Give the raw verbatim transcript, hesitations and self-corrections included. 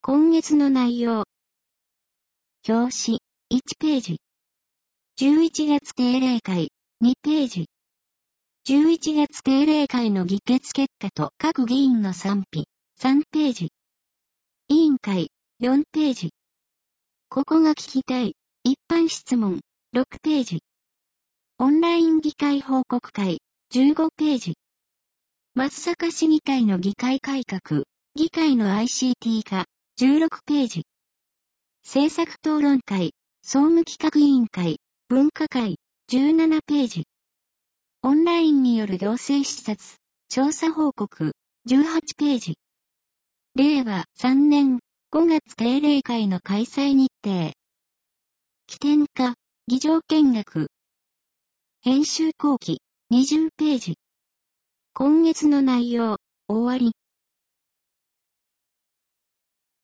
今月の内容。表紙、いちページ。じゅういちがつ定例会、にページ。じゅういちがつ定例会の議決結果と各議員の賛否、さんページ。委員会、よんページ。ここが聞きたい、一般質問、ろくページ。オンライン議会報告会、じゅうごページ。松阪市議会の議会改革、議会の アイシーティー 化、じゅうろくページ。政策討論会、総務企画委員会、分科会、じゅうななページ。オンラインによる行政視察、調査報告、じゅうはちページ。れいわさんねんごがつ定例会の開催日程。起点化、議場見学。編集後期、にじゅうページ。今月の内容、終わり。